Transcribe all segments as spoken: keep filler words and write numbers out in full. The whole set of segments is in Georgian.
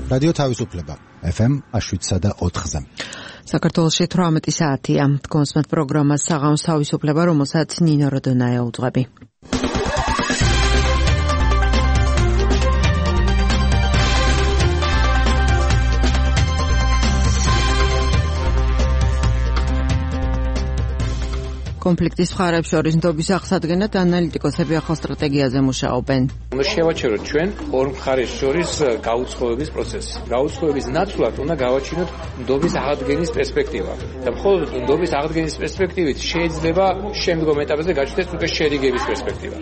რადიო თავისუფლება ეფ ემ შვიდსა და ოთხზე. საქართველოში თვრამეტი საათია. Თქვენს მათ პროგრამას საღამოს თავისუფლება, რომელსაც ნინო როდონაია უძღვები. კონფლიქტის მხარეებს შორის ნდობის აღსადგენად ანალიტიკოსები ახალ სტრატეგიაზე მუშაობენ. უნდა შევაჩეროთ ჩვენ ორ მხარეს შორის გაუცხოების პროცესი. გაუცხოების ნაცვლად უნდა გავაჩინოთ ნდობის აღდგენის პერსპექტივა. და მხოლოდ ნდობის აღდგენის პერსპექტივით შეიძლება შემდგომ ეტაპზე გაჩნდეს უკვე შერიგების პერსპექტივა.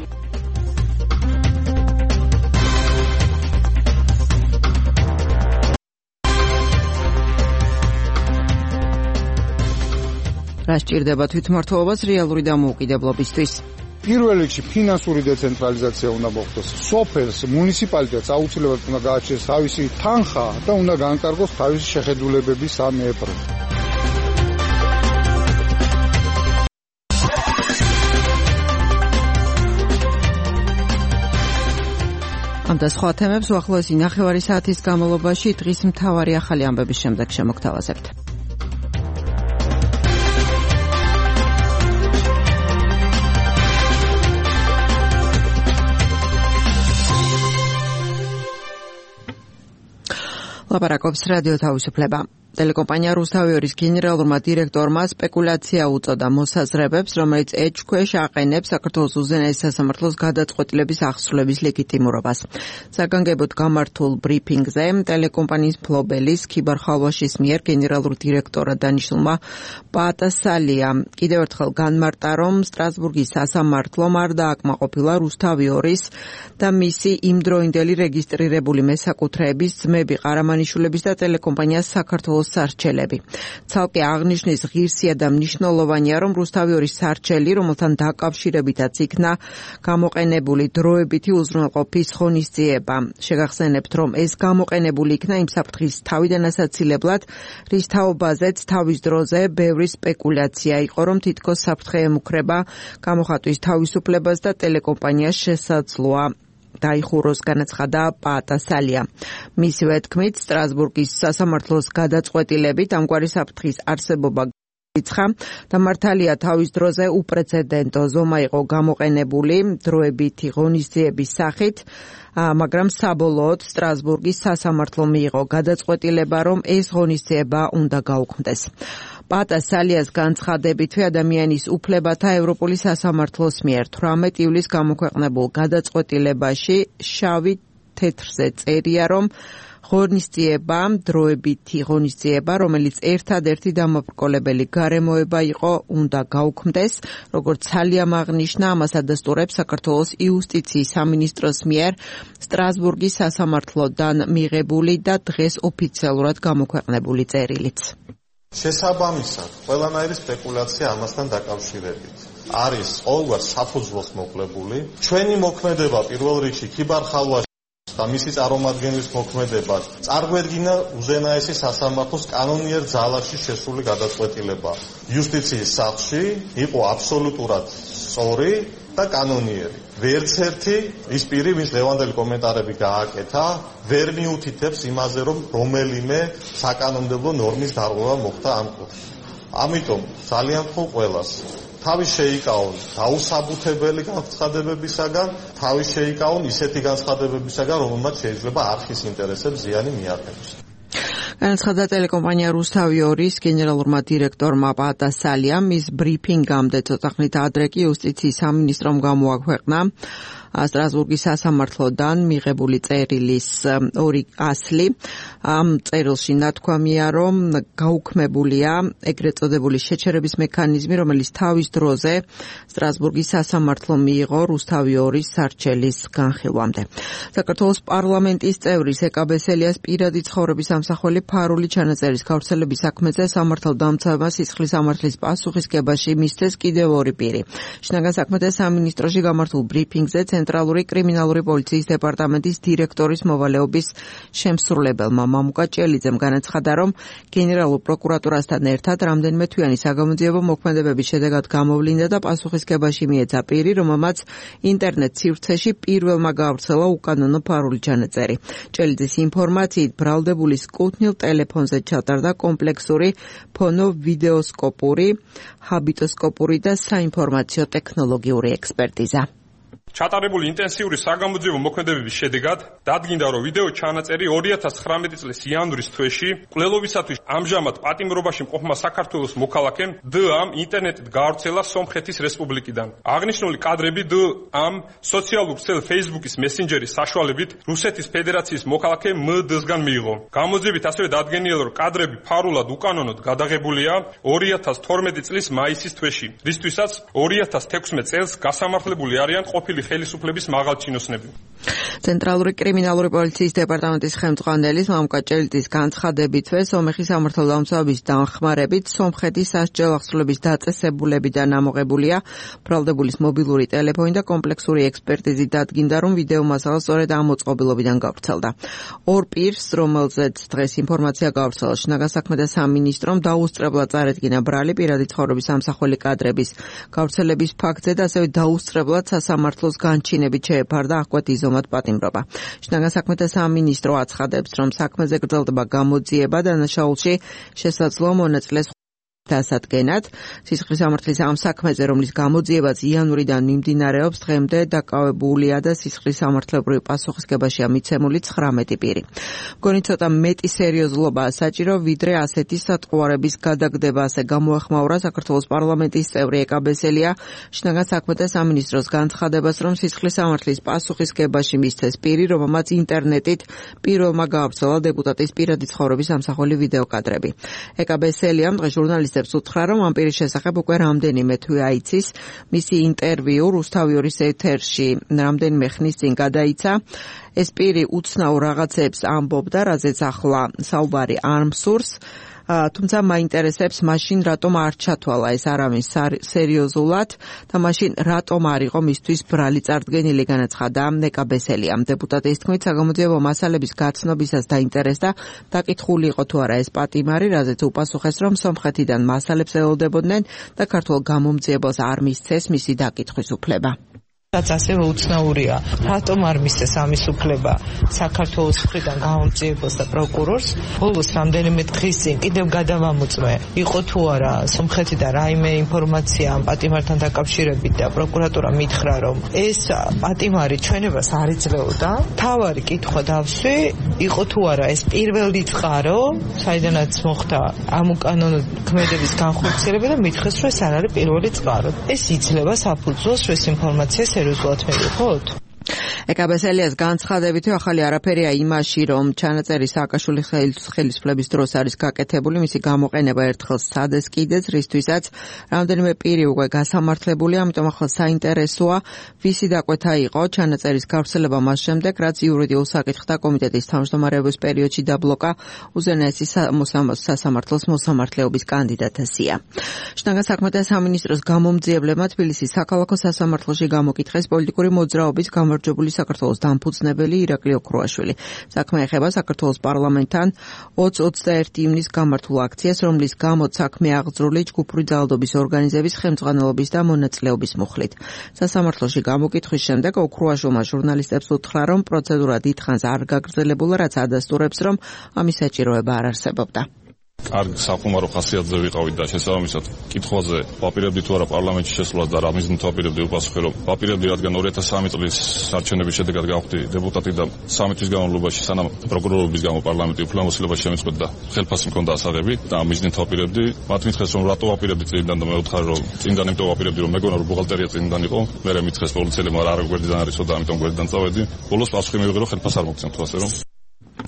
რა სჭირდება თვითმმართველობას რეალური დამოუკიდებლობისთვის? პირველ რიგში ფინანსური დეცენტრალიზაცია უნდა მოხდეს. სოფელს, მუნიციპალიტეტს აუცილებლად უნდა გააჩნდეს თავისი თანხა და უნდა განკარგოს თავისი შეხედულებები სამეფო. ამ და სხვა თემებს უახლოესი ნახევარი საათის განმავლობაში დღის მთავარი ახალი ამბების შემდეგ შემოგთავაზებთ. ლაპარაკობს რადიო თავისუფლება. ტელეკომპანია რუსთავიორის გენერალურმა დირექტორმა სპეკულაცია უწოდა მოსაზრებებს, რომელიც ეჭქვეშ აყენებს საქართველოს უზენაეს სასამართლოს გადაწყვეტილების აღსრულების ლეგიტიმურობას. საგანგებოდ გამართულ ბრიფინგზე ტელეკომპანიის მფლობელის ქიბარ ხალვაშის მიერ გენერალურ დირექტორად დანიშნულმა პატასალია კიდევ ერთხელ განმარტა, რომ სტრასბურგის სასამართლომ არ დააკმაყოფილა რუსთავიორის და მისი იმდროინდელი რეგისტრირებული მესაკუთრეების ძმები ყარამანიშვილების და ტელეკომპანიას საქართველოს სარჩელები. ცალკე აღნიშნის ღირსია და მნიშვნელოვანია, რომ რუსთავიორის სარჩელი, რომელთან დაკავშირებითაც იქნა გამოყენებული დროებითი უზრუნველყოფის ღონისძიება. შეგახსენებთ, რომ ეს გამოყენებული იქნა იმ საფრთხის თავიდან ასაცილებლად, რის თაობაზეც თავის დროზე ბევრი სპეკულაცია იყო, რომ თითქოს საფრთხე ემუქრება გამოხატვის თავისუფლებას და ტელეკომპანიას შესაძლოა დაიხუროს, განაცხადა პატასალია. მისივე თქმით, სტრასბურგის სასამართლოს გადაწყვეტილებით ამგვარი საფრთხის არსებობა იცხა და მართალია თავის დროზე უპრეცედენტო ზომა იყო გამოყენებული დროებითი ღონისძიების სახით, მაგრამ საბოლოოდ სტრასბურგის სასამართლო მიიღო გადაწყვეტილება, რომ ეს ღონისძიება უნდა გაუქმდეს. პატასალიას განცხადებითვე ადამიანის უფლებათა ევროპული სასამართლოს მიერ თვრამეტი ივლისს გამოქვეყნებულ გადაწყვეტილებაში შავი თეთრზე წერია, რომ ღონისძიება, დროებითი ღონისძიება, რომელიც ერთადერთი დამაბრკოლებელი გარემოება იყო, უნდა გაუქმდეს, როგორც სალიამ აღნიშნა, ამას ადასტურებს საქართველოს იუსტიციის სამინისტროს მიერ სტრასბურგის სასამართლოდან მიღებული და დღეს ოფიციალურად გამოქვეყნებული წერილიც. შესაბამისად, ყველანაირი სპეკულაცია ამასთან დაკავშირებით არის ყოველგვარ საფუძველს მოკლებული. ჩვენი მოქმედება პირველ რიგში ქიბარ ხალვაშ და მისი წარმომადგენლის მოქმედება წარგვედგინა უზენაესი სასამართლოს კანონიერ ძალაში შესული გადაწყვეტილება. იუსტიციის სახლში იყო აბსოლუტურად სწორი და კანონიერი. ვერც ერთი ის პირი, ვის ლევანდელი კომენტარები გააკეთა, ვერ მიუთითებს იმაზე, რომ რომელიმე საკანონმდებლო ნორმის დარღვევა მოხდა ამ კუთხით. ამიტომ ძალიან ხომ ყველას თავის შეიკავონ დაუსაბუთებელი განცხადებებისაგან, თავის შეიკავონ ისეთი განცხადებებისაგან, რომელმაც შეიძლება არხის ინტერესებს ზიანი მიაყენოს. განაცხადა ტელეკომპანია რუსთავიორის გენერალურმა დირექტორმა პატასალიამ. მის ბრიფინგამდე ცოტა ხნით ადრე კი იუსტიციის სამინისტრომ გამოაქვეყნა სტრასბურგის სასამართლოდან მიღებული წერილის ორი ასლი. ამ წერილში ნათქვამია, რომ გაუქმებულია ეგრეთ წოდებული შეჩერების მექანიზმი, რომელიც თავის დროზე სტრასბურგის სასამართლო მიიღო რუსთავიორის სარჩელის განხილვამდე. საქართველოს პარლამენტის წევრი სეკაბესელიას პირადი ცხოვრების ამსახველი ფარული ჩანაწერის გავრცელების საქმეზე სამართალდამცავმა სისხლის სამართლის პასუხისგებაში მისცეს კიდევ ორი პირი. შინაგან საქმეთა სამინისტროში გამართულ ბრიფინგზე ცენტრალური კრიმინალური პოლიციის დეპარტამენტის დირექტორის მოვალეობის შემსრულებელმა მამუკა ჭელიძემ განაცხადა, რომ გენერალურ პროკურატურასთან ერთად რამდენიმე თვიანი საგამოძიებო მოქმედებების შედეგად გამოვლინდა და პასუხისგებაში მიეცა პირი, რომელმაც ინტერნეტ სივრცეში პირველმა გაავრცელა უკანონო ფარული ჩანაწერი. ჭელიძის ინფორმაციით ბრალდებული სკუტნილ ტელეფონზე ჩატარდა კომპლექსური ფონო-ვიდეოსკოპური, ჰაბიტოსკოპური და საინფორმაციო ტექნოლოგიური ექსპერტიზა. ჩატარებული ინტენსიური საგამოძიებო მოქმედებების შედეგად დადგინდა, რომ ვიდეო ჩანაწერი ორი ათას ცხრამეტი წლის იანვრის თვეში მკვლელობისათვის ამჟამად პატიმრობაში მყოფმა საქართველოს მოქალაქემ დ-ამ ინტერნეტით გაავრცელა სომხეთის რესპუბლიკიდან. აღნიშნული კადრები დ-ამ სოციალურ ქსელ Facebook-ის მესენჯერის საშუალებით რუსეთის ფედერაციის მოქალაქე მ-დ-სგან მიიღო. გამოძიებით ასევე დადგენილა, რომ კადრები ფარულად უკანონოდ გადაღებულია ორი ათას თორმეტი წლის მაისის თვეში, რისთვისაც ორი ათას თექვსმეტ წელს გასამართლებული არიან ყოფილი ხელისუფლების მაღალჩინოსნები. ცენტრალური კრიმინალური პოლიციის დეპარტამენტის ხელმძღვანელის მამუკა ჭელიძის განცხადებითვე სომეხი სამართალდამცავების დახმარებით სომხეთის სასჯელ აღსრულების დაწესებულებიდან ამოღებულია ბრალდებულის მობილური ტელეფონი და კომპლექსური ექსპერტიზით დადგინდა, რომ ვიდეო მასალა სწორედ ამ მოწყობილობიდან გავრცელდა. ორ პირს, რომელზეც დღეს ინფორმაცია გავრცელა შინაგან საქმეთა სამინისტრომ, დაუსწრებლად წარედგინა ბრალი პირადი ცხოვრების ამსახველი კადრების გავრცელების ფაქტზე და ასევე დაუსწრებლად სასამართლოს განჩინებით შეეფარდა აღკვეთ იზომად პატიმრობა. შინაგან საქმეთა სამინისტრო აცხადებს, რომ საქმეზე გრძელდება გამოძიება და დანაშაულში შესაძლოა მონაწილეს დასადგენად. სისხლის სამართლის ამ საქმეზე, რომლის გამოძიებაც იანვრიდან მიმდინარეობს, დღემდე დაკავებულია და სისხლის სამართლებრივ პასუხისგებაშია მიცემული ცხრამეტი პირი. მგონი ცოტა მეტი სერიოზულობაა საჭირო, ვიდრე ასეთი სატყუარების გადაგდება, ასე გამოეხმაურა საქართველოს პარლამენტის წევრი ეკაბესელია შინაგან საქმეთა სამინისტროს განცხადებას, რომ სისხლის სამართლის პასუხისგებაში მისცეს პირი, რომელმაც ინტერნეტით პირველმა გაავრცელა დეპუტატის პირადი ცხოვრების ამსახველი ვიდეო კადრები. ეკაბესელიამ დღეს ჟურნალისტ უთხრა, რომ ამ პირის შესახებ უკვე რამდენიმე თვე აიცის. მისი ინტერვიუ რუსთავიორის ეთერში რამდენიმე ხნის წინ გადაიცა. ეს პირი უცნაურ რაღაცებს ამბობდა, რაზეც ახლა საუბარი არ მსურს. თუმცა მაინტერესებს მაშინ რატომ არ ჩათვალა ეს არავის სერიოზულად და მაშინ რატომ არ იყო მისთვის ბრალი წარდგენილი, განაცხადა ეკაბესელიამ. დეპუტატის თქმით, საგამოძიებო მასალების გაცნობისას დაინტერესდა, დაკითხული იყო თუ არა ეს პატიმარი, რაზეც უპასუხეს, რომ სომხეთიდან მასალებს ელოდებოდნენ და ქართულ გამომძიებელს არ მისცეს მისი დაკითხვის უფლება. რაც ასევე უცნაურია, რატომ არ მისცეს ამის უფლება საქართველოს მხრიდან გამომძიებელს და პროკურორს. ბოლოს რამდენიმე დღის წინ კიდევ გადავამოწმე, იყო თუ არა სომხეთიდან რაიმე ინფორმაცია ამ პატიმართან დაკავშირებით და პროკურატურა მითხრა, რომ ეს პატიმარი ჩვენებას არ იძლეოდა. თავარი კითხვა დავსვი, იყო თუ არა ეს პირველი წყარო, საიდანაც მოხდა ამ უკანონო ქმედების განხორციელება და მითხრეს, რომ ეს არ არის პირველი წყარო. ეს იძლევა საფუძველს, რომ ეს ინფორმაცია სერიოზულად მივიღოთ. ეკაბესელიას განცხადებითი ახალი არაფერია იმაში, რომ ჩანაწერი სააკაშვილის ხელისუფლების დროს არის გაკეთებული, მისი გამოყენება ერთხელ სცადეს კიდეც, რისთვისაც რამდენიმე პირი უკვე გასამართლებულია, ამიტომ ახლა საინტერესოა, ვისი დაკვეთა იყო ჩანაწერის გავრცელება მას შემდეგ, რაც იურიდიულ საკითხთა კომიტეტის თავმჯდომარეობის პერიოდში დაბლოკა უზენაესი სასამართლოს მოსამართლეობის კანდიდატესია. შინაგან საქმეთა სამინისტროს გამომძიებლებმა თბილისის საქალაქო სასამართლოში გამოკითხეს პოლიტიკური მოძრაობის გამარჯვებული საქართველოს დამფუძნებელი ირაკლი ოქროაშვილი. საქმე ეხება საქართველოს პარლამენტთან ოცი ოცდაერთი ივნისს გამართულ აქციას, რომლის გამოც საქმე აღძრული ჯგუფური ძალადობის ორგანიზების ხელმძღვანელობის და მონაწილეობის მუხლით. სასამართლოში გამოკითხვის შემდეგ ოქროაშვილმა ჟურნალისტებს უთხრა, რომ პროცედურა დიდხანს არ გაგრძელებულა, რაც ადასტურებს, რომ ამის საჭიროება არ არსებობდა. კარგი სახუმარო ხასიათზე ვიყავით და შესაბამისად კითხვაზე ვაპირებდი თუ არა პარლამენტში შესვლას და რა მიზნით ვაპირებდი უპასუხე, რომ ვაპირებდი, რადგან ორი ათას სამი წლის არჩევნების შედეგად გავხდი დეპუტატი და სამი თვის განმავლობაში სანამ პროკურორობის გამო პარლამენტი უფლებამოსილებას შემეწყვეტ და ხელფასი მქონდა ასაღები და ამ მიზნით ვაპირებდი. მათ მითხრეს, რომ რატო ვაპირებდი წინიდან და მე ვთხარ, რომ წინიდან იმიტომ ვაპირებდი, რომ მეგონა რომ ბუღალტერია წინიდან იყო. მე მითხრეს პოლიციელებმა, რა რა გვერდიდან არისო და ამიტომ გვერდიდან წავედი. ბოლოს პასუხი მივიღე, რომ ხელფასი არ მოგცემ, თუ ასე რომ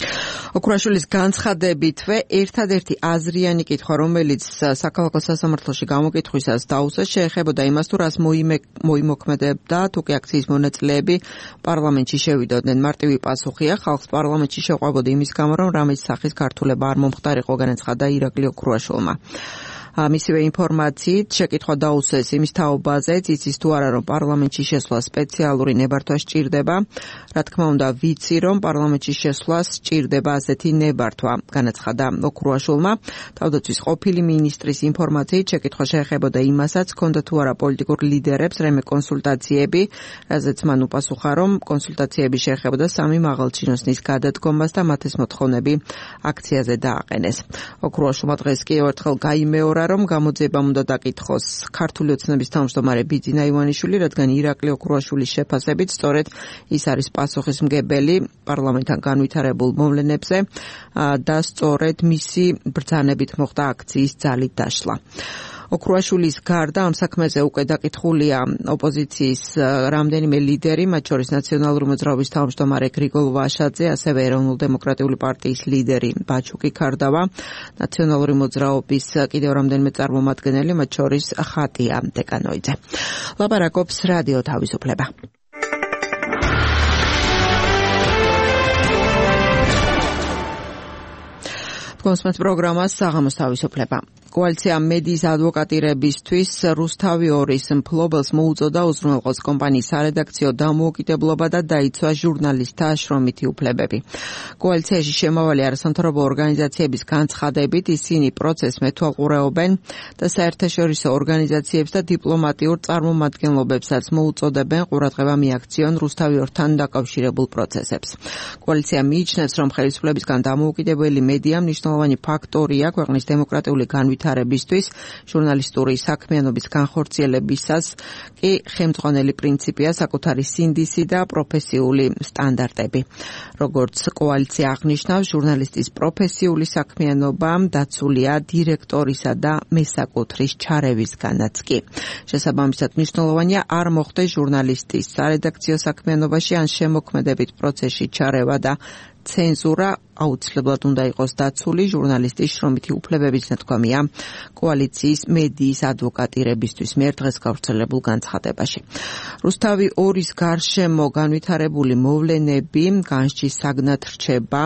ოქროაშვილის განცხადებითვე ერთადერთი აზრიანი კითხვა, რომელიც საქალაქო სასამართლოში გამოკითხვისას დაუსვეს, შეეხებოდა იმას, თუ რას მოიმოქმედებდა თუკი აქციის მონაწილეები პარლამენტში შევიდოდნენ. მარტივი პასუხია, ხალხს პარლამენტში შეყვებოდა იმის გამო, რომ რამის სახის ქართულება არ მომხდარიყო, განაცხადა ირაკლი ოქროაშვილმა. მისივე ინფორმაციით შეკითხვა დაუსვეს იმის თაობაზეც, იცის თუ არა, რომ პარლამენტში შესვლა სპეციალური ნებართვა სჭირდება. რა თქმა უნდა, ვიცი, რომ პარლამენტში შესვლას სჭირდება ასეთი ნებართვა, განაცხადა ოქროაშვილმა. თავდაცვის ყოფილი მინისტრის ინფორმაციით შეკითხვა შეეხებოდა იმასაც, ჰქონდა თუ არა პოლიტიკურ ლიდერებს რემე კონსულტაციები, რაზეც მან უპასუხა, რომ კონსულტაციები შეეხებოდა სამი მაღალჩინოსნის გადადგომას და მათ ეს მოთხოვნები აქციაზე დააყენეს. ოქროაშვილმა დღეს კიდევ ერთხელ გაიმეორა, რომ გამოძიებამ უნდა დაკითხოს ქართული ოცნების თავმჯდომარე ბიძინა ივანიშვილი, რადგან ირაკლი ოქროაშვილის შეფასებით სწორედ ის არის პასუხისმგებელი პარლამენტთან განვითარებულ მოვლენებზე და სწორედ მისი ბრძანებით მოხდა აქციის ძალით დაშლა. ოქროაშვილის გარდა ამ საქმეზე უკვე დაკითხულია ოპოზიციის რამდენიმე ლიდერი, მათ შორის ნაციონალური მოძრაობის თავმჯდომარე გრიგოლ ვაშაძე, ასევე ეროვნულ-დემოკრატიული პარტიის ლიდერი ბაჩუკი ქარდავა, ნაციონალური მოძრაობის კიდევ რამდენიმე წარმომადგენელი, მათ შორის ხატია დეკანოიძე. ლაპარაკობს რადიო თავისუფლება. კონსმეთ პროგრამას საღამოს თავისუფლება. კოალიცია მედიის ადვოკატირებისთვის რუსთავი ორის მფლობელს მოუწოდა უზრუნველყოს კომპანიის სარედაქციო დამოუკიდებლობა და დაიცვა ჟურნალისტთა შრომითი უფლებები. კოალიციაში შემავალი არასამთავრობო ორგანიზაციების განცხადებით ისინი პროცესს მეთვალყურეობენ და საერთაშორისო ორგანიზაციებს და დიპლომატიურ წარმომადგენლობებსაც მოუწოდებენ ყურადღება მიაქციონ რუსთავი ორთან დაკავშირებულ პროცესებს. კოალიცია მიიჩნევს, რომ ხელისუფლებისგან დამოუკიდებელი მედია მნიშვნელოვანი ფაქტორია ქვეყნის დემოკრატიული განვითარებისთვის, ჟურნალისტური საქმიანობის განხორციელებისას კი ხელმძღვანელი პრინციპია საკუთარი სინდისი და პროფესიული სტანდარტები. როგორც კოალიცია აღნიშნავს, ჟურნალისტის პროფესიული საქმიანობა დაცულია დირექტორისა და მესაკუთრის ჩარევისგანაც კი. შესაბამისად, მნიშვნელოვანია არ მოხდეს ჟურნალისტის სარედაქციო საქმიანობაში ან შემოქმედებით პროცესში ჩარევა და ცენზურა, აუცილებლად უნდა იყოს დაცული ჟურნალისტის შრომითი უფლებების ნათქვამია კოალიციის მედიის ადვოკატირებისთვის მიერ დღეს გავრცელებულ განცხადებაში. რუსთავი ორის გარშემო განვითარებული მოვლენები განსჯის საგნად რჩება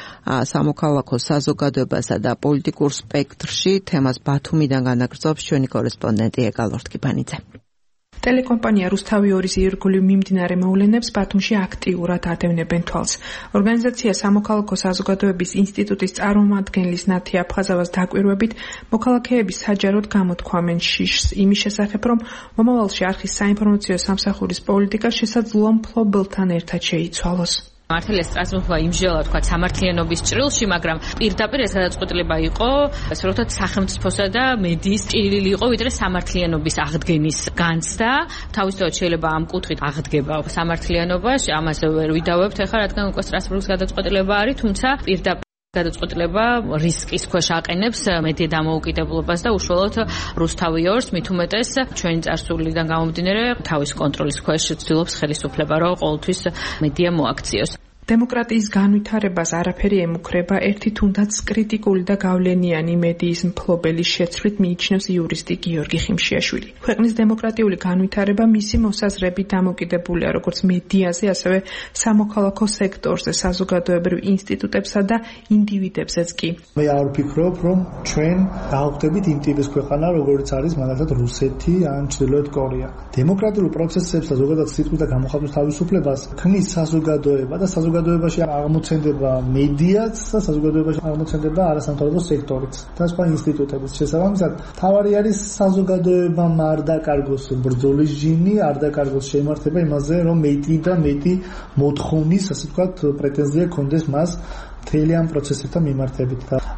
სამოქალაქო საზოგადოებასა და პოლიტიკურ სპექტრში. თემას ბათუმიდან განაგრძობს ჩვენი კორესპონდენტი ეგალ ორთქიფანიძე. ტელეკომპანია რუსთავი ორის ირგვლივ მიმდინარე მოვლენებს ბათუმში აქტიურად ადევნებენ თვალს. ორგანიზაცია სამოქალაქო საზოგადოების ინსტიტუტის წარმომადგენლის ნათი აფხაზავას დაკვირვებით, მოქალაქეები საჯაროდ გამოთქვამენ შიშს იმის შესახებ, რომ მომავალში არხის საინფორმაციო სამსახურის პოლიტიკა შესაძლოა მფლობელთან ერთად შეიცვალოს. მართალია სტრასბურგმა იმჟელა თქვა სამართლიანობის ჭრილში, მაგრამ პირდაპირ ეს გადაწყვეტილება იყო, ასე რომ ვთქვათ, სახელმწიფოსა და მედიის ჭრილი იყო, ვიდრე სამართლიანობის აღდგენის განცდა. თავისთავად შეიძლება ამ კუთხით აღდგება სამართლიანობაში, ამას ვერ ვიდავებთ ახლა, რადგან უკვე სტრასბურგის გადაწყვეტილება არის, თუმცა პირდაპირ გადაწყვეტილება რისკის ქვეშ აყენებს მედია დამოუკიდებლობას და უშუალოდ რუსთავი ორს, მით უმეტეს ჩვენი წარსულიდან გამომდინარე თავის კონტროლის ქვეშ ცდილობს ხელისუფლება, რომ ყოველთვის მედია მოაქციოს. დემოკრატიის განვითარებას არაფერი ემუქრება, ერთი თუნდაც კრიტიკული და გავლენიანი მედიის მფლობელის შეცვლით მიიჩნევს იურისტი გიორგი ხიმშიაშვილი. ქვეყნის დემოკრატიული განვითარება მისი მოსაზრებით დამოკიდებულია როგორც მედიაზე, ასევე სამოქალაქო სექტორზე, საზოგადოებრივ ინსტიტუტებსა და ინდივიდებზეც კი. მე არ ვფიქრობ, რომ ჩვენ დავხვდებით იმ ტიპის ქვეყანა, როგორც არის მაგალითად რუსეთი ან ჩრდილოეთ კორეა. დემოკრატიულ პროცესებს და ზოგადად სიტყვის და გამოხატვის თავისუფლებას ქმნის საზოგადოება და საზოგადოებაში აღმოცენდება მედიაც და საზოგადოებაში აღმოცენდება არასამთავრობო სექტორიც და სხვა ინსტიტუტებიც. შესაბამისად, თავარი არის საზოგადოებამ არ დაკარგოს ბრძოლის ჟინი, არ დაკარგოს შემართება იმაზე, რომ მეტი და მეტი მოთხოვნის, ასე ვთქვათ, პრეტენზია კონდეს მას მთელი ამ პროცესებთან მიმართებით და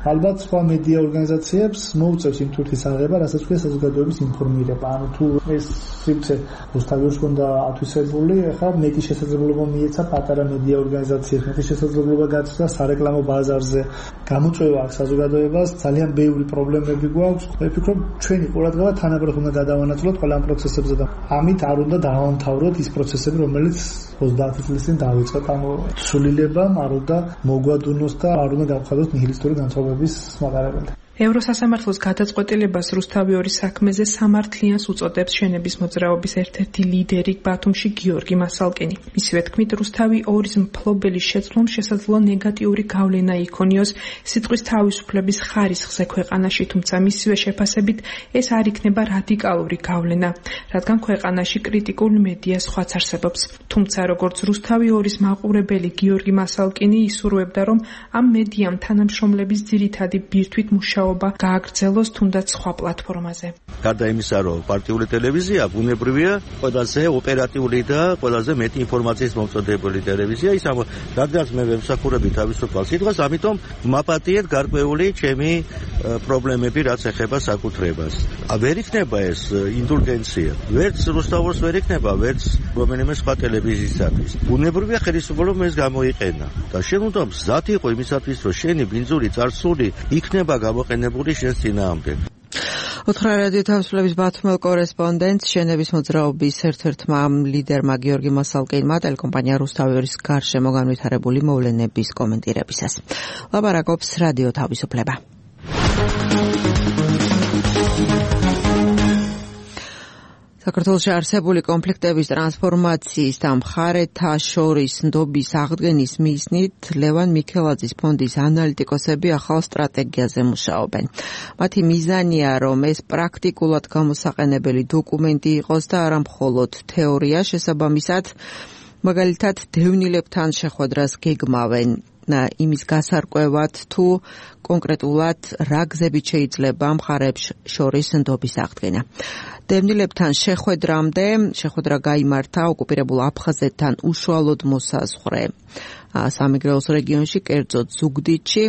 ალბათ სხვა მედია ორგანიზაციებს მოუწევს იმ თურქის აღება, რასაც ქვია საზოგადოების ინფორმირება. ანუ თუ ეს სივრცე რუსთავის უნდა ათვისებული, ახლა მეტი შესაძლებლობა მიეცა პატარა მედია ორგანიზაციებს, მეტი შესაძლებლობა გაცდა სარეკლამო ბაზარზე. გამოწვევა აქვს საზოგადოებას, ძალიან ბევრი პრობლემები გვაქვს. მე ვფიქრობ, ჩვენი ყურადღება თანაბრად უნდა გადავანაწილოთ ყველა ამ პროცესებზე და ამით არ უნდა დავამთავროთ ის პროცესები, რომელიც ოცდაათი წლის წინ დაიწყეთ. ანუ სულილებამ არ უნდა მოგვადუნოს და არ უნდა გავხადოთ ნიჰილისტური განწყობების მატარებელი. ევროსასამართლოს გადაწყვეტილებას რუსთავი ორი საქმეზე სამართლიანს უწოდებს შენების მოძრაობის ერთ-ერთი ლიდერი ბათუმში გიორგი მასალკინი. მისივე თქმით, რუსთავი ორის მფლობელის შეცვლამ შესაძლოა ნეგატიური გავლენა იქონიოს სიტყვის თავისუფლების ხარისხზე ქვეყანაში, თუმცა მისივე შეფასებით ეს არ იქნება რადიკალური გავლენა, რადგან ქვეყანაში კრიტიკულ მედია სხვაც არსებობს. თუმცა როგორც რუსთავი ორის მაყურებელი გიორგი მასალკინი ისურვებდა, რომ ამ მედიამ თანამშრომლების ძირითადი ბირთვით მუშაობა გააგრძელოს თუნდაც სხვა პლატფორმაზე. გარდა იმისა, რომ პარტიული ტელევიზია ბუნებრივია ყველაზე ოპერატიული და ყველაზე მეტი ინფორმაციის მომწოდებელი ტელევიზია, ის ამ რადგანაც მე ვემსახურები თავისუფალ სიტყვას, ამიტომ მაპატიეთ გარკვეული ჩემი პრობლემები, რაც ეხება საკუთრებას. ვერ იქნება ეს ინდულგენცია, ვერც რუსთავოს ვერ იქნება, ვერც რომელიმე სხვა ტელევიზიისათვის. ბუნებრივია ხელისუფლება ეს გამოიყენა და შენ უნდა მზად იყო იმისათვის, რომ შენი ბინძური წარსული იქნება გამოყენებული შენს წინააღმდეგ. უთხრა რადიო თავისუფლების ბათუმელ კორესპონდენტს შენების მოძრაობის ერთ-ერთმა ლიდერმა გიორგი მასალკინმა ტელეკომპანია რუსთავი ორის გარშემო განვითარებული მოვლენების კომენტირებისას. ლაპარაკობს რადიო თავისუფლება. საქართველოში არსებული კონფლიქტების ტრანსფორმაციის და მხარეთა შორის ნდობის აღდგენის მიზნით ლევან მიქელაძის ფონდის ანალიტიკოსები ახალ სტრატეგიაზე მუშაობენ. მათი მიზანია, რომ ეს პრაქტიკულად გამოსაყენებელი დოკუმენტი იყოს და არა მხოლოდ თეორია, შესაბამისად, მაგალითად, დევნილებთან შეხვედრას გეგმავენ. იმის გასარკვევად თუ კონკრეტულად რა გზებით შეიძლება მხარეებს შორის ნდობის აღდგენა. დევნილებთან შეხვედრამდე შეხვედრა გაიმართა ოკუპირებულ აფხაზეთთან უშუალოდ მოსაზღვრე სამეგრელოს რეგიონში, კერძოდ ზუგდიდში,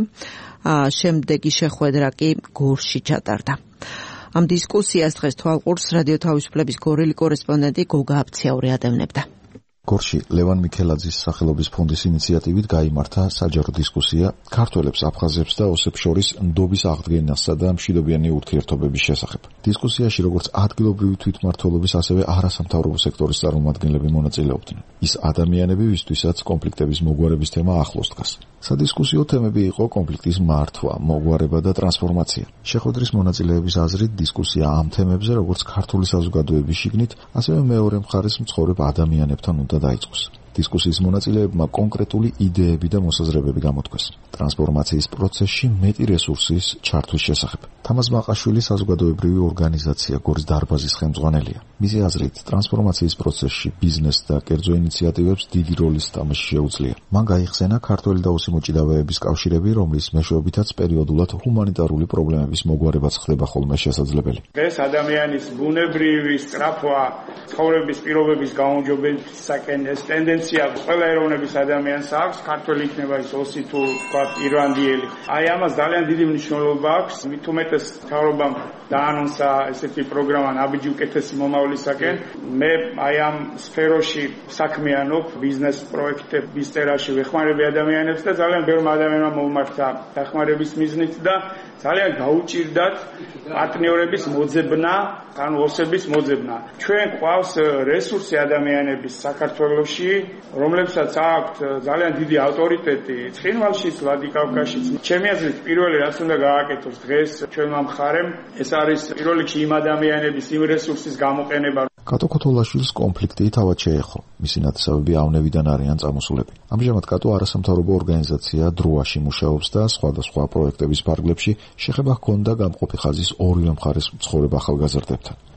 შემდეგი შეხვედრა კი გორში ჩატარდა. ამ დისკუსიას დღეს თვალყურს რადიო თავისუფლების გორელი კორესპონდენტი გოგა აბციაური ადევნებდა. გორში ლევან მიქელაძის სახელობის ფონდის ინიციატივით გაიმართა საჯარო დისკუსია ქართველებს, აფხაზებს და ოსებს შორის ნდობის აღდგენასა და მშვიდობიანი ურთიერთობების შესახებ. დისკუსიაში როგორც ადგილობრივი თვითმმართველობის, ასევე არასამთავრობო სექტორის წარმომადგენლები მონაწილეობდნენ. ის ადამიანები, ვისთვისაც კონფლიქტების მოგვარების თემა ახლოს დგას. სადისკუსიო თემები იყო კონფლიქტის მართვა, მოგვარება და ტრანსფორმაცია. შეხვედრის მონაწილეების აზრით დისკუსია ამ თემებზე, როგორც ქართული საზოგადოების შიგნით, ასევე მეორე მხარეს მცხოვრებ ადამიანებთან უნდა დაიწყოს. დისკუსიის მონაწილეებმა კონკრეტული იდეები და მოსაზრებები გამოთქვეს. ტრანსფორმაციის პროცესში მეტი რესურსის ჩართვის შესახებ. თამაზ მაყაშვილი საზოგადოებრივი ორგანიზაცია გორის დარბაზის ხელმძღვანელია. მისი აზრით, ტრანსფორმაციის პროცესში ბიზნეს და კერძო ინიციატივებს დიდი როლის თამაში შეუძლია. მან გაიხსენა ქართველი და ოსი მოჭიდავეების კავშირები, რომლის მეშვეობითაც პერიოდულად ჰუმანიტარული პრობლემების მოგვარებაც ხდება ხოლმე შესაძლებელი. ეს ადამიანის ბუნებრივი სწრაფვა, ცხოვრების პირობების გაუმჯობესებისაკენ ეს ტენდენცია ყველა ეროვნების ადამიანს აქვს, ქართველი იქნება ის ოსი თუ ვთქვათ ირლანდიელი. აი ამას ძალიან დიდი მნიშვნელობა აქვს, მით უმეტეს მთავრობამ დაანონსა ესეთი პროგრამა ნაბიჯი უკეთესი მომავლისაკენ. მე აი ამ სფეროში საქმიანობ, ბიზნეს პროექტების წერაში ვეხმარები ადამიანებს და ძალიან ბევრმა ადამიანმა მომმართა დახმარების მიზნით და ძალიან გაუჭირდათ პარტნიორების მოძებნა, ანუ ოსების მოძებნა. ჩვენ ყავს რესურსი ადამიანების საქართველოში, რომლებსაც აქვთ ძალიან დიდი ავტორიტეტი ცხინვალშიც, ვლადიკავკაზშიც. ჩემი აზრით, პირველი რაც უნდა გააკეთოს დღეს ჩვენმა მხარემ, ეს არის პირველ რიგში იმ ადამიანების, იმ რესურსის გამოყენება. კატო ქოთოლაშვილის კონფლიქტი თავად შეეხო. მისი ნათესავები ავნევიდან არიან წამოსულები. ამჟამად კატო არასამთავრობო ორგანიზაცია დროაში მუშაობს და სხვადასხვა პროექტების ფარგლებში შეხება ჰქონდა გამყოფი ხაზის ორივე მხარეს მცხოვრებ ახალგაზრდებთან.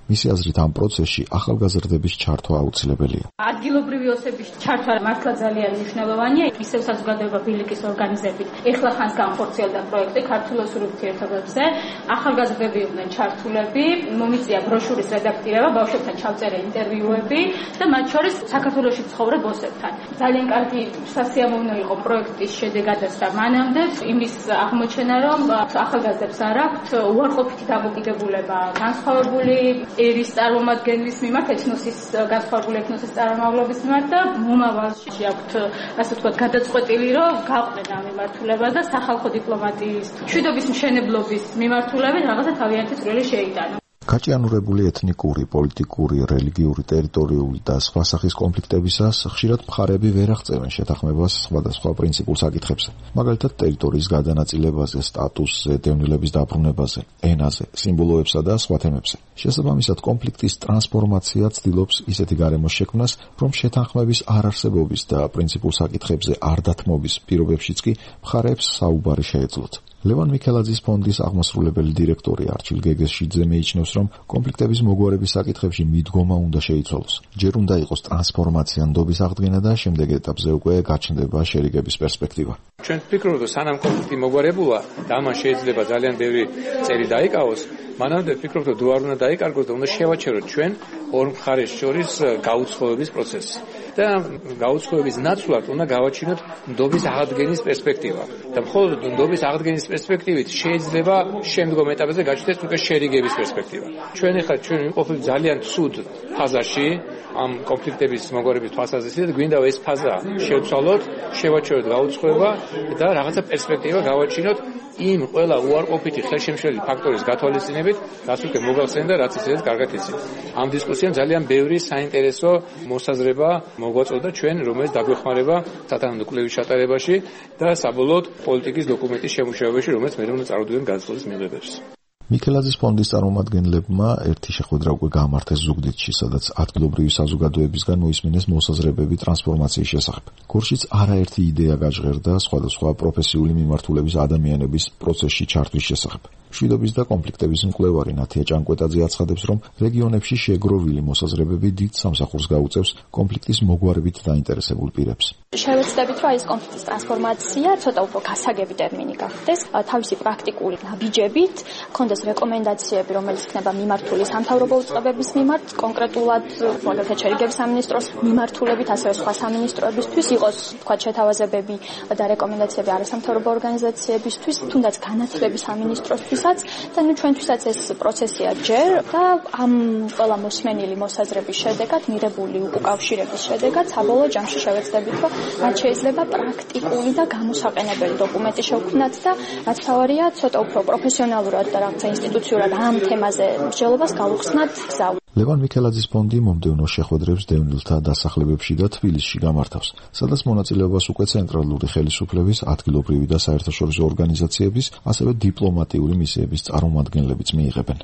მისი აზრით ამ პროცესში ახალგაზრდების ჩართვა აუცილებელია. ადგილობრივი ოსების ჩართვა მართლა ძალიან მნიშვნელოვანია. ისევ საზოგადოება ბილიკის ორგანიზებით ეხლა ხანს განხორციელდა პროექტი ქართულ ურთიერთობებზე. ახალგაზრდები იყვნენ ჩართულები, მომიწია ბროშურის რედაქტირება, ბავშვებთან ჩავწერე ინტერვიუები და მათ შორის საქართველოში ცხოვრებ ოსებთან. ძალიან კარგი სასიამოვნო იყო პროექტის შედეგადაც და მანამდე იმის აღმოჩენა, რომ ახალგაზრდებს არ აქვთ უარყოფითი დამოკიდებულება განსხვავებული ერის წარმომადგენლის მიმართ, ეთნოსის განსხვავებული ეთნოსის წარმომავლობის მიმართ და მომავალში აქვთ ასე ვთქვათ გადაწყვეტილი, რომ გაყვნენ ამ მიმართულებას და სახალხო დიპლომატიის მშვიდობის მშენებლობის მიმართულებით რაღაცა თავიანთი წვლილი შეიტანონ. გაჭიანურებული ეთნიკური, პოლიტიკური, რელიგიური, ტერიტორიული და სხვა სახის კონფლიქტებისას ხშირად მხარეები ვერ აღწევენ შეთანხმებას სხვადასხვა პრინციპულ საკითხებზე. მაგალითად, ტერიტორიის გადანაწილებაზე, სტატუსზე, დევნილების დაბრუნებაზე, ენაზე, სიმბოლოებსა და სხვა თემებზე. შესაბამისად, კონფლიქტის ტრანსფორმაცია ცდილობს ისეთი გარემოს შექმნას, რომ შეთანხმების არარსებობის და პრინციპულ საკითხებზე არ დათმობის პირობებშიც კი მხარეებს საუბარი შეეძლოთ. ლევან მიქელაძის ფონდის აღმასრულებელი დირექტორი არჩილ გეგესშიძე მიიჩნევს, რომ კონფლიქტების მოგვარების საკითხებში მიდგომა უნდა შეიცვალოს. ჯერ უნდა იყოს ტრანსფორმაცია, ნდობის აღდგენა და შემდეგ ეტაპზე უკვე გაჩნდება შერიგების პერსპექტივა. ჩვენ ვფიქრობთ, რომ სანამ კონფლიქტი მოგვარებულა და ამან შეიძლება ძალიან ბევრი წელი დაიკავოს, მანამდე ვფიქრობთ, რომ დუარ უნდა დაიკარგოს და უნდა შევაჩეროთ ჩვენ ორ მხარეს შორის გაუცხოების პროცესი. და გაუცხოების ნაცვლად უნდა გავაჩინოთ ნდობის აღდგენის პერსპექტივა. და მხოლოდ ნდობის აღდგენის პერსპექტივით შეიძლება შემდგომ ეტაპზე გაჩნდეს უკვე შერიგების პერსპექტივა. ჩვენ ახლა ჩვენ ვიმყოფებით ძალიან ცუდ ფაზაში ამ კონფლიქტების მოგვარების თვალსაზრისით, გვინდა ეს ფაზა შევცვალოთ, შევაჩეროთ გაუცხოება და რაღაცა პერსპექტივა გავაჩინოთ იმ ყველა უარყოფითი ხელშემშლელი ფაქტორის გათვალისწინებით, რაც უკვე მოგახსენდა, რაც ისედაც კარგად იცით. ამ დისკუსიამ ძალიან ბევრი საინტერესო მოსაზრება მოგვაწოდა ჩვენ, რომელიც დაგვეხმარება სათანადო კვლევის ჩატარებაში და საბოლოოდ პოლიტიკის დოკუმენტის შემუშავებაში, რომელიც მე უნდა წარუდგენ განცხადის მიღებებს. მიქელაძის ფონდის წარმომადგენლებმა ერთი შეხვედრა უკვე გაამართეს ზუგდიდში, სადაც ადგილობრივი საზოგადოებისგან მოისმინეს მოსაზრებები ტრანსფორმაციის შესახებ. გორშიც არაერთი იდეა გაჟღერდა სხვადასხვა პროფესიული მიმართულების ადამიანების პროცესში ჩართვის შესახებ. მშვიდობის და კონფლიქტების მკვლევარი ნათია ჭანკვეტაძე აცხადებს, რომ რეგიონებში შეგროვილი მოსაზრებები დიდ სამსახურს გაუწევს კონფლიქტის მოგვარებით დაინტერესებულ პირებს. შევეცდებით, რომ ეს კონფლიქტის ტრანსფორმაცია ცოტა უფრო გასაგები ტერმინი გახდეს, თავისი პრაქტიკული ნაბიჯებით, ქონდეს რეკომენდაციები, რომელიც იქნება მიმართული სამთავრობო უწყებების მიმართ, კონკრეტულად მაგალითად შერიგების სამინისტროს მიმართულებით, ასევე სხვა სამინისტროებისთვის იყოს, თქვათ, შეთავაზებები და რეკომენდაციები არასამთავრობო ორგანიზაციებისთვის, თუნდაც განათლების სამინისტროსთვის და ნუ ჩვენთვისაც ეს პროცესია ჯერ და ამ ყველა მოსმენილი მოსაზრების შედეგად, მიღებული უკავშირების შედეგად, საბოლოო ჯამში შევეცდებით, რომ რაც შეიძლება პრაქტიკული და გამოსაყენებელი დოკუმენტი შევქმნათ და რაც თავარია, ცოტა უფრო პროფესიონალურად და რაღაცა ინსტიტუციურად ამ თემაზე მსჯელობას გავუხსნათ გზა. ლევან მიქელაძის ფონდი მომდევნო შეხვედრებს დევნილთა დასახლებებში და თბილისში გამართავს, სადაც მონაწილეობას უკვე ცენტრალური ხელისუფლების, ადგილობრივი და საერთაშორისო ორგანიზაციების, ასევე დიპლომატიური მისიების წარმომადგენლებიც მიიღებენ.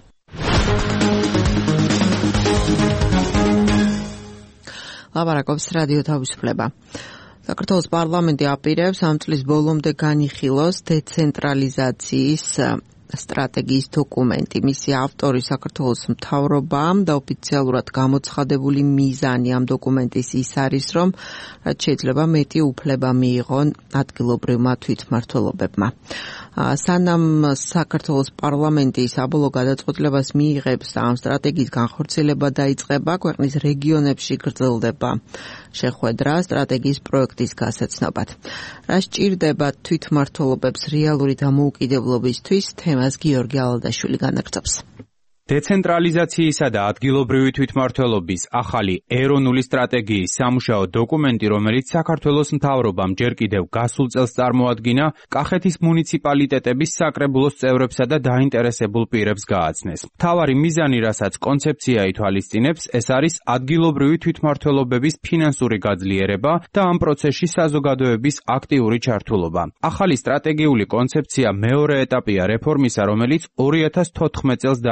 ლაპარაკობს რადიო თავისუფლება. საქართველოს პარლამენტი აპირებს ამ წლის ბოლომდე განიხილოს დეცენტრალიზაციის სტრატეგიის დოკუმენტი. მისი ავტორი საქართველოს მთავრობამ და ოფიციალურად გამოცხადებული მიზანი ამ დოკუმენტის ის არის, რომ რაც შეიძლება მეტი უფლება მიიღონ ადგილობრივმა თვითმმართველობებმა. სანამ საქართველოს პარლამენტი საბოლოო გადაწყვეტილებას მიიღებს და ამ სტრატეგიის განხორციელება დაიწყება, ქვეყნის რეგიონებში გრძელდება შეხვედრა სტრატეგიის პროექტის გასაცნობად. რა სჭირდება თვითმმართველობებს რეალური დამოუკიდებლობისთვის, თემას გიორგი ალადაშვილი განაგრძობს. დეცენტრალიზაციისა და ადგილობრივი თვითმმართველობის ახალი ეროვნული სტრატეგიის სამუშაო დოკუმენტი, რომელიც საქართველოს მთავრობამ ჯერ კიდევ გასულ წელს წარმოადგინა, კახეთის მუნიციპალიტეტების საკრებულოს წევრებსა და დაინტერესებულ პირებს გააცნეს. მთავარი მიზანი, რასაც კონცეფცია ითვალისწინებს, ეს არის ადგილობრივი თვითმმართველობების ფინანსური გაძლიერება და ამ პროცესში საზოგადოების აქტიური ჩართულობა. ახალი სტრატეგიული კონცეფცია მეორე ეტაპია რეფორმისა, რომელიც ორი ათას თოთხმეტ წელს დაიწყო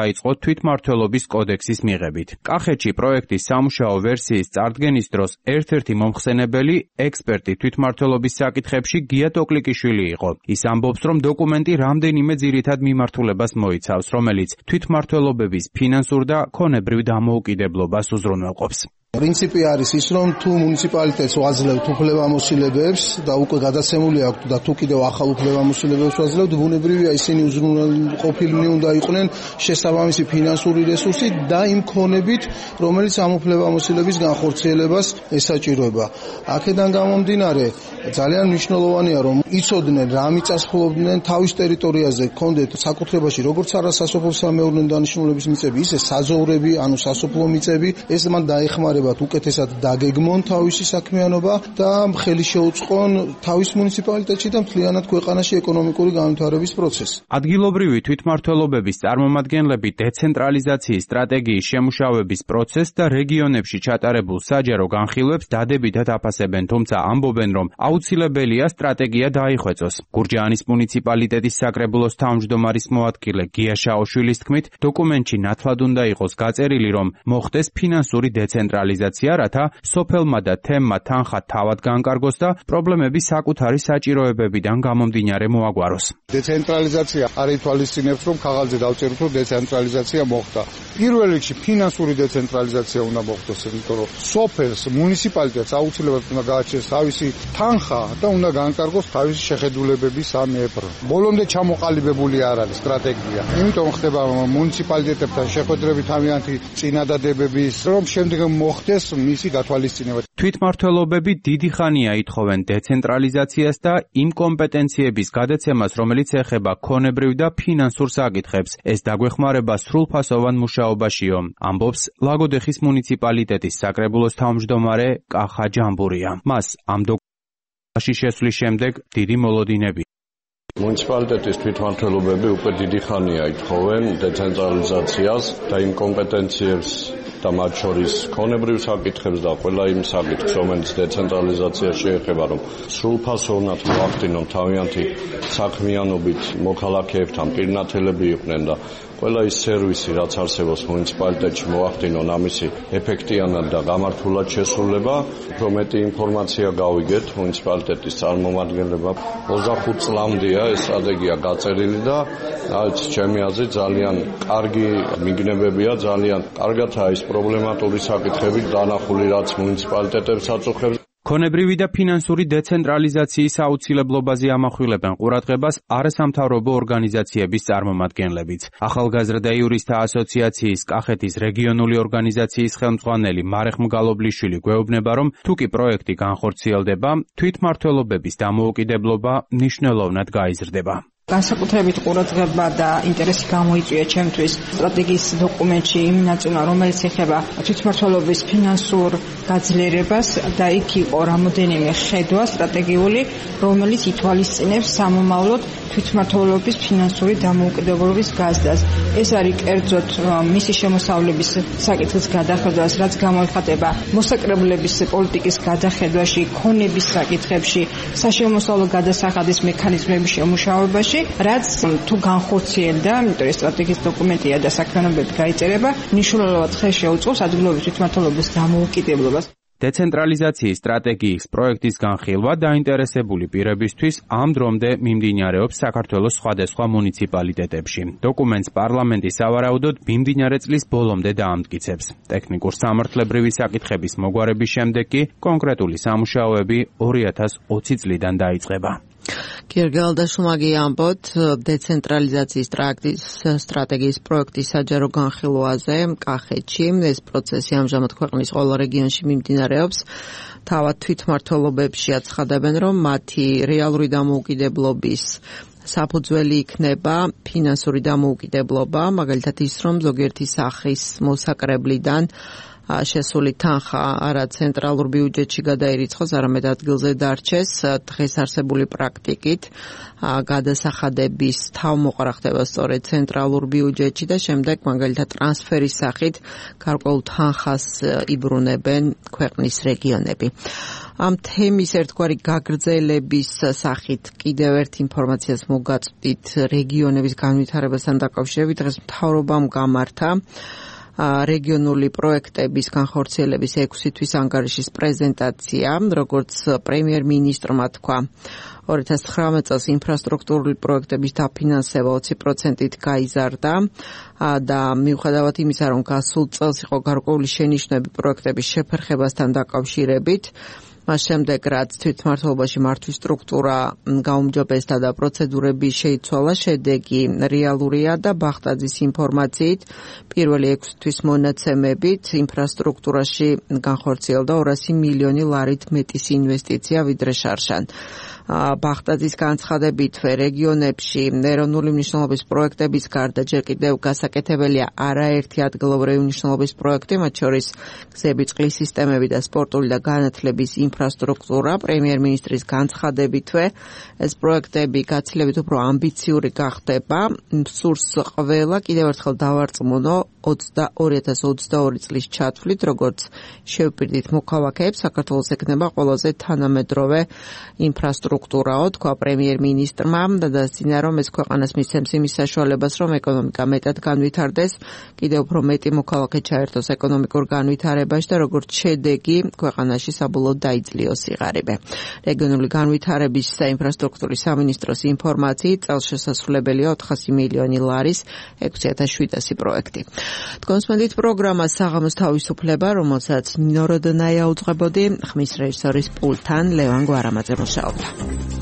თვითმმართველობის კოდექსის მიღებით. კახეთში პროექტის სამუშაო ვერსიის წარდგენის დროს ერთ-ერთი მომხსენებელი ექსპერტი თვითმმართველობის საკითხებში გია ტოკლიკიშვილი იყო. ის ამბობს, რომ დოკუმენტი რამდენიმე ძირითად მიმართულებას მოიცავს, რომელიც თვითმმართველობების ფინანსურ და ქონებრივ დამოუკიდებლობას უზრუნველყოფს. პრინციპი არის ის, რომ თუ მუნიციპალიტეტს ვაძლევთ უფლებამოსილებებს და უკვე გადაცემული აქვს და თუ კიდევ ახალ უფლებამოსილებებს ვაძლევთ, ბუნებრივია ისინი უზრუნველყოფილნი უნდა იყვნენ შესაბამისი ფინანსური რესურსი და იმ ქონებით, რომელიც ამ უფლებამოსილების განხორციელებას ესაჭიროება. აქედან გამომდინარე, ძალიან მნიშვნელოვანია, რომ იცოდნენ რა მიწასხმლობდნენ თავის ტერიტორიაზე, კონდეთ საკუთრებაში როგორც არასასოფლო-სამეურნეო დანიშნულების მიწები, ისე საზოვრები, ანუ სასოფლო მიწები, ეს მან დაეხმარება უკეთესად დაგეგმონ თავისი საქმიანობა და ხელი შეუწყონ თავის მუნიციპალიტეტში და მთლიანად ქვეყანაში ეკონომიკური განვითარების პროცესს. ადგილობრივი თვითმმართველობების წარმომადგენლები დეცენტრალიზაციის სტრატეგიის შემუშავების პროცესს და რეგიონებში ჩატარებულ საჯარო განხილვებს დადებითად აფასებენ, თუმცა ამბობენ, რომ აუცილებელია სტრატეგია დაიხვეწოს. გურჯაანის მუნიციპალიტეტის საკრებულოს თავმჯდომარის მოადგილე გია შაოშვილის თქმით, დოკუმენტში ნათლად უნდა იყოს გაწერილი, რომ მოხდეს ფინანსური დეცენტრალიზაცია, რათა სოფელმა და თემმა თანხა თავად განკარგოს და პრობლემები საკუთარი საჭიროებებიდან გამომდინარე მოაგვაროს. დეცენტრალიზაცია არ ითვალისწინებს, რომ ქაღალდზე დავწეროთ, რომ დეცენტრალიზაცია მოხდა. პირველ რიგში ფინანსური დეცენტრალიზაცია უნდა მოხდეს, იმიტომ რომ სოფელს, მუნიციპალიტეტს აუცილებლად უნდა გააჩნდეს თავისი თანხა და უნდა განკარგოს თავისი შეხედულებების ამ ეპრო. ბოლომდე ჩამოყალიბებული არ არის სტრატეგია. იმიტომ ხდება მუნიციპალიტეტებთან შეხვედრები თავიანთი წინადადებების, რომ შემდეგ მოხდეს მისი გათვალისწინება. თვითმმართველობები დიდი ხანია ითხოვენ დეცენტრალიზაციას და იმ კომპეტენციების გადაცემას, რომელიც ეხება ქონებრივ და ფინანსურ საკითხებს. ეს დაგვეხმარება სრულფასოვან მუშაობაშიო, ამბობს ლაგოდეხის მუნიციპალიტეტის საკრებულოს თავმჯდომარე კახა ჯამბურია. მას ამ დოკუმენტში შესვლის შემდეგ დიდი მოლოდინები. მუნიციპალიტეტის თვითმმართველობები უკვე დიდი ხანია ითხოვენ დეცენტრალიზაციას და იმ კომპეტენციებს და მათ შორის ქონებრივ საკითხებს და ყველა იმ საკითხს, რომელიც დეცენტრალიზაცია შეეხება, რომ სრულფასოვნად მოახდინონ თავიანთი საქმიანობით მოქალაქეებთან პირნათელები იყვნენ და ყველა ის სერვისი, რაც არსებობს მუნიციპალიტეტში, მოახდინონ ამისი ეფექტიანად და გამართულად შესრულება. უფრო მეტი ინფორმაცია გავიგეთ მუნიციპალიტეტის წარმომადგენლებმა. ოცდახუთ წლამდეა ეს სტრატეგია გაწერილი და რაც ჩემი აზრით ძალიან კარგი მიგნებებია, ძალიან კარგადაა ის პრობლემატური საკითხები დანახული, რაც მუნიციპალიტეტებს აწუხებს. ქონებრივი და ფინანსური დეცენტრალიზაციის აუცილებლობაზე ამახვილებენ ყურადღებას არასამთავრობო ორგანიზაციების წარმომადგენლებიც. ახალგაზრდა იურისტთა ასოციაციის კახეთის რეგიონული ორგანიზაციის ხელმძღვანელი მარეხ მგალობლიშვილი გვეუბნება, რომ თუკი პროექტი განხორციელდება, თვითმმართველობების დამოუკიდებლობა მნიშვნელოვნად გაიზრდება. განსაკუთრებით ყურადღება და ინტერესი გამოიწვია ჩემთვის სტრატეგიის დოკუმენტში იმ ნაწილმა, რომელიც ეხება თვითმმართველობის ფინანსურ გაძლიერებას და იქ იყო რამოდენიმე ხედვა სტრატეგიული, რომელიც ითვალისწინებს სამომავლოდ თვითმმართველობის ფინანსური დამოუკიდებლობის გაზრდას. ეს არის კერძოდ მისი შემოსავლების საკითხის გადახედვას, რაც გამოიხატება მოსაკრებლების პოლიტიკის გადახედვაში, ქონების საკითხებში, საშემოსავლო გადასახადის მექანიზმების შემუშავებაში, რაც თუ განხორციელდა, იმიტომ რომ სტრატეგიის დოკუმენტია და საქმიანობები გაიწერება, მნიშვნელოვნად ხელი შეუწყობს ადგილობრივი თვითმმართველობის დამოუკიდებლობას. დეცენტრალიზაციის სტრატეგიის პროექტის განხილვა დაინტერესებული პირებისთვის ამ დრომდე მიმდინარეობს საქართველოს სხვადასხვა მუნიციპალიტეტებში. დოკუმენტს პარლამენტი სავარაუდოდ მიმდინარე წლის ბოლომდე დაამტკიცებს. ტექნიკურ სამართლებრივი საკითხების მოგვარების შემდეგ კი კონკრეტული სამუშაოები ორი ათას ოცი წლიდან დაიწყება. გიორგალდაშუმაგი ამბობთ დეცენტრალიზაციის სტრატეგიის პროექტის საჯარო განხილვაზე კახეთში. ეს პროცესი ამჟამად ქვეყნის ყველა რეგიონში მიმდინარეობს. თავად თვითმმართველობებში აცხადებენ, რომ მათი რეალური დამოუკიდებლობის საფუძველი იქნება ფინანსური დამოუკიდებლობა, მაგალითად ის, რომ ზოგიერთი სახის მოსაკრებლიდან შესული თანხა არა ცენტრალურ ბიუჯეტში გადაირიცხოს, არამედ ადგილზე დარჩეს. დღეს არსებული პრაქტიკით გადასახადების თავმოყრა ხდება სწორედ ცენტრალურ ბიუჯეტში და შემდეგ მაგალითად ტრანსფერის სახით გარკვეულ თანხას იბრუნებენ ქვეყნის რეგიონები. ამ თემის ერთგვარი გაგრძელების სახით კიდევ ერთ ინფორმაციას მოგაწვდით რეგიონების განვითარებასთან დაკავშირებით. დღეს მთავრობამ გამართა რეგიონული პროექტების განხორციელების ექვსი თვის ანგარიშის პრეზენტაცია, როგორც პრემიერ-მინისტრმა თქვა, ორი ათას ცხრამეტ წელს ინფრასტრუქტურული პროექტების დაფინანსება ოცი პროცენტით გაიზარდა და მიუხედავად იმისა, რომ გასულ წელს იყო გარკვეული შენიშვნები პროექტების შეფერხებასთან დაკავშირებით, მას შემდეგ რაც თვითმმართველობაში მართვის სტრუქტურა გაუმჯობესდა და პროცედურები შეიცვალა, შედეგი რეალურია და ბახტაძის ინფორმაციით პირველი ექვსი თვის მონაცემებით ინფრასტრუქტურაში განხორციელდა ორასი მილიონი ლარით მეტის ინვესტიცია ვიდრე შარშან. ბახტაძის განცხადებითვე რეგიონებში ეროვნული მნიშვნელობის პროექტების გარდა ჯერ კიდევ გასაკეთებელია არაერთი ადგილობრივი მნიშვნელობის პროექტი, მათ შორის გზები, წყლის სისტემები და სპორტული და განათლების ინფრასტრუქტურა. პრემიერ-მინისტრის განცხადებითვე ეს პროექტები გაცილებით უფრო ამბიციური გახდება. სურს ყველა კიდევ ერთხელ დავარწმუნო ორი ათას ოცდაორი წლის ჩათვლით, როგორც შევპირდით მოქალაქეებს, საქართველოს ექნება ყველაზე თანამედროვე ინფრასტრუქტურაო, თქვა პრემიერ-მინისტრმა და დასძინა, რომ ეს ქვეყანას მისცემს იმის საშუალებას, რომ ეკონომიკა მეტად განვითარდეს, კიდევ უფრო მეტი მოქალაქე ჩაერთოს ეკონომიკურ განვითარებაში და როგორც შედეგი ქვეყანაში საბოლოოდ დაიძლიოს სიღარიბე. რეგიონული განვითარების და ინფრასტრუქტურის სამინისტროს ინფორმაციით წელს შესაძლებელია ოთხასი მილიონი ლარის ექვსი ათას შვიდასი პროექტი. თქვენსმენდით პროგრამა საღამოს თავისუფლება, რომელსაც ნინო როდონაია უძღვებოდი, ხმის რეჟისორის პულტთან ლევან გვარამაძე მუშაობდა.